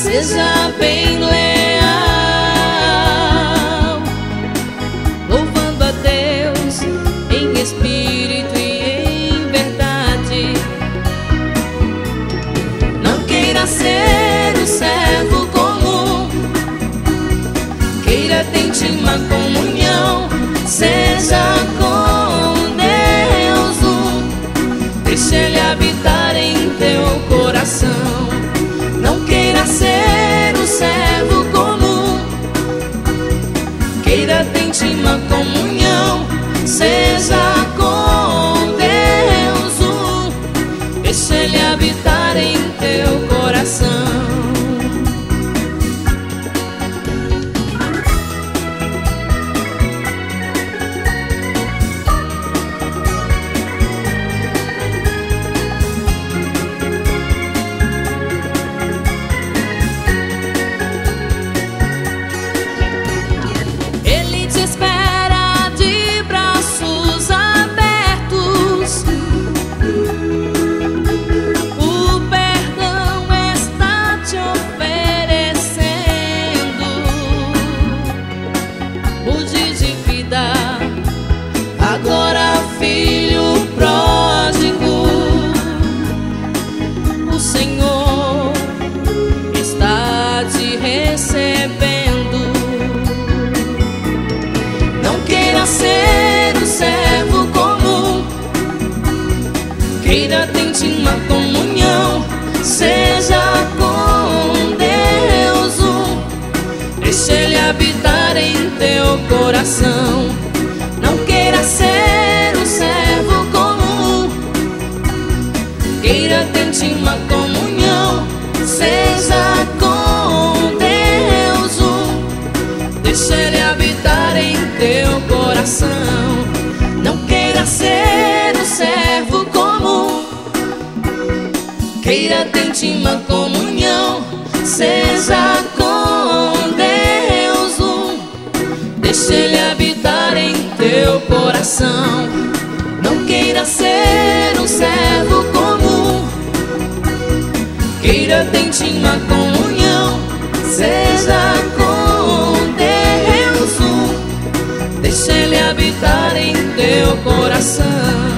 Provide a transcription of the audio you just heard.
seja bem leal, louvando a Deus em espírito e em verdade. Não queira ser um servo comum, queira ter íntima comunhão, seja com Deus um, deixa Ele habitar em teu coração. Não queira ser um servo comum, queira ter íntima comunhão, seja com Deus um, deixa Ele habitar em teu coração. Agora, filho pródigo, o Senhor está te recebendo. Não queira ser um servo comum, queira ter íntima comunhão, seja com Deus um, deixa Ele habitar em teu coração. Não queira ser um servo comum, queira ter íntima comunhão, seja com Deus um, deixa Ele habitar em teu coração. Não queira ser um servo comum, queira ter íntima comunhão, seja com Deus um, deixa Ele habitar em teu coração. Não queira ser um servo comum, queira ter íntima comunhão, seja com Deus um, deixa Ele habitar em teu coração.